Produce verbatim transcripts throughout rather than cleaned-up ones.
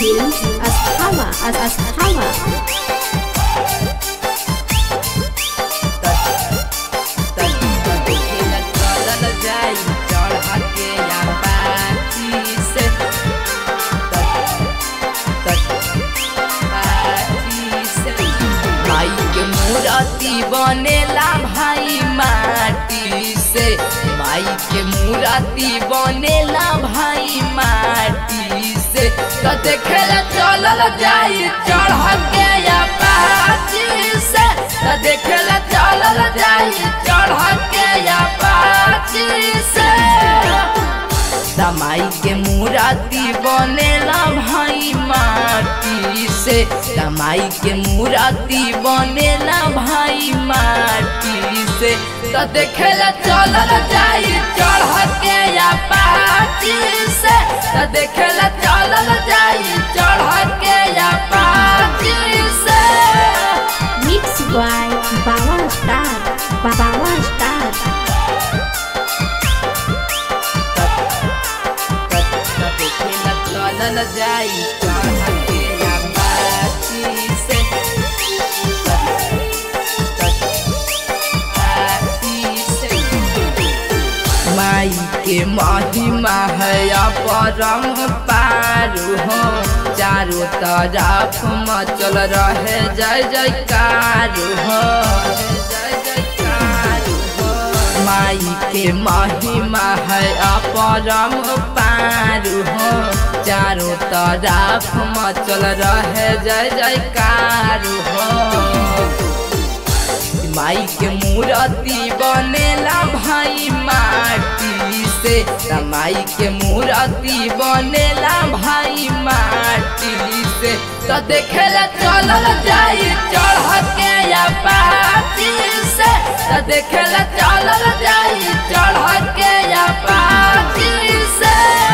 Films Ashawa As Ashawa मूर्ति बनेला भाई माटी से, माई के मूर्ति बनेला भाई माटी से। तो देखेला चलल जाई चढ़ के अपाची से, तो देखेला चलल जाई चढ़ के अपाची से। माई के मूर्ति बनेला भाई माटी से, माई के मूर्ति बनेला भाई माटी से। तो देखेला चलल जाई चढ़ के अपाची से, तो देखेला चलल जाई चढ़ के अपाची से। Mix by Bawa Star Bawa Star चलल जाई चढ़ के अपाची से, माई के महिमा है अपरम पारू हो। चारों तरफ मचल रहे जय जयकार हो, जय जयकार हो। माई के महिमा है अपरम पारू हो। चारों तरफ मचल रहे जय जयकार हो। माई के मूर्ति बनेला भाई माटी से, माई के मूर्ति बनेला भाई माटी से। तो देखेला चलल जाई चढ़ के अपाची से, तो देखेला चलल जाई चढ़ के अपाची से।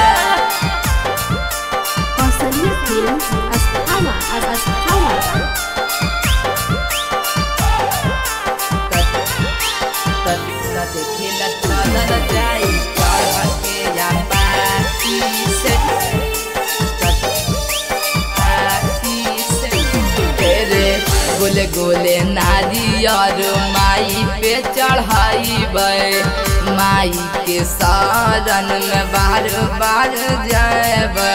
Asaliya Films Ashawa As Ashawa देखेला चलल जाई चढ़ के अपाची से, गोले गोले नारियर माई पे चढ़ाइबे। माई के शरण में बार बार जाएबे।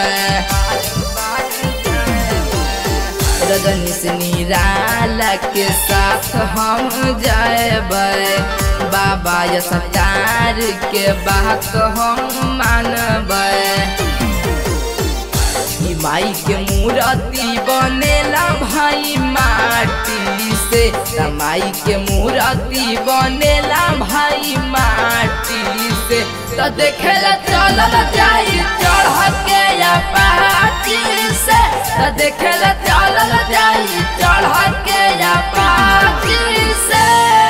रजनीश निराला के साथ हम जाएबे। बाबा यशकार के बात हम मानबे। माई के मूर्ति बनेला भाई माटी से, माई के मूर्ति बनेला भाई माटी से। तो देखेला चलल जाई चढ़ के अपाची से, तो देखेला चलल जाई चढ़ के अपाची से।